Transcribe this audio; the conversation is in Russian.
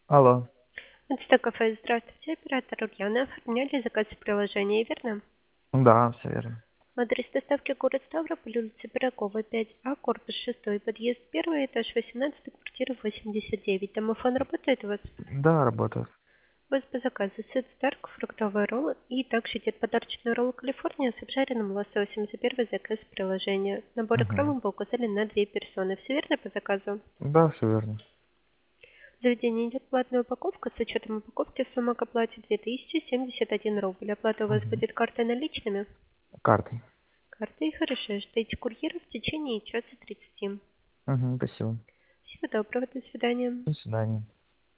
Алло. Это кафе. Здравствуйте, оператор Ульяна. Оформляли заказ в приложении, верно? Да, все верно. Адрес доставки город Ставрополь, улица Пирогова, 5А, корпус 6, подъезд 1, этаж 18, квартира 89. Домофон работает у вас? Да, работает. У вас по заказу сет Старк, фруктовый ролл и также идет подарочный ролл Калифорния с обжаренным лососем за первый заказ приложения. Набор Угу. икром вы указали на 2 персоны. Все верно по заказу? Да, все верно. В заведении идет платная упаковка. С учетом упаковки сумма к оплате 2071 рубль. Оплата у вас Угу. будет картой наличными? Картой. Картой, хорошо. Ждите курьера в течение часа 30. Угу, спасибо. Всего доброго, до свидания. До свидания.